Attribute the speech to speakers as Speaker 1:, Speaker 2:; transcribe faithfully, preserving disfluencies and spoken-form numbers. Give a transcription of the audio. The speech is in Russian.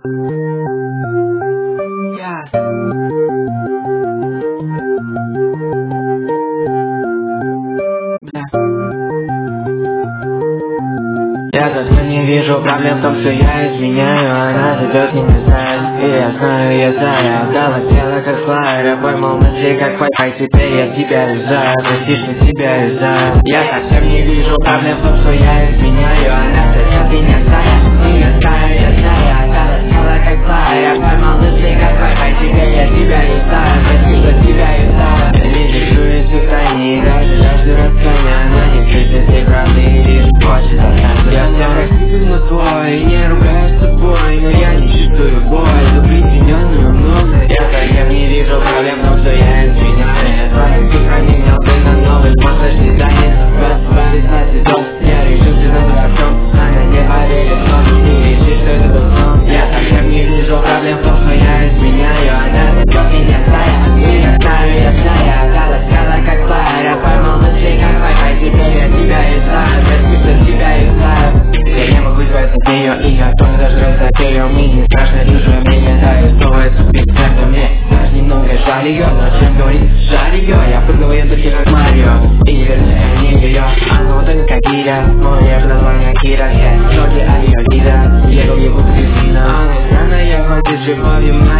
Speaker 1: Yeah. Я даже не вижу проблем в том, что я изменяю. Она зайдет и не знает. И я знаю, я знаю. Отдала тело как слайдер. Поймал мысли как Wi-Fi. Теперь я тебя юзаю. Простишь, что тебя юзаю. Я совсем не вижу проблем в том, что я изменяю. Она зайдет и не знает. И я знаю, я знаю. Отдала тело как слайдер. Поймал мысли как Wi-Fi. Теперь я тебя юзаю. Простишь, что тебя юзаю. Не держусь в тайне. Даже даже расстояние. Она не кричит всей правды и хочет остаться. Я всем рассказываю твой, и не ругаюсь с тобой, но я не чувствую боль за причиненную мной. Я совсем не вижу проблем в том, что я изменяю. Твои цифры менял ты на новый способ жизни. Разбавить на сезон, я решился на то, в чем она не поверит в сон. И решишь, что это был сон. Я совсем не вижу проблем в том, что я изменяю. Она зайдет и не знает. И я знаю, я знаю. Отдала тело как слайдер. Я поймал мысли как Wi-Fi. Теперь я тебя юзаю. Прости, что тебя юзаю. Я не могу избавиться от нее, и я тоже даже разотею. Мне не страшно чужое мнение, да, и снова это спектакль. Мне даже немного жаль ее, но чем говорить, жаль ее. Я прыгну в языке как Марио, и не вернусь, я не ее. Она вот только как Кира, но я же название Кира. Ноги, а ее вида, еду в его кристина. Она странная, хочет любовью.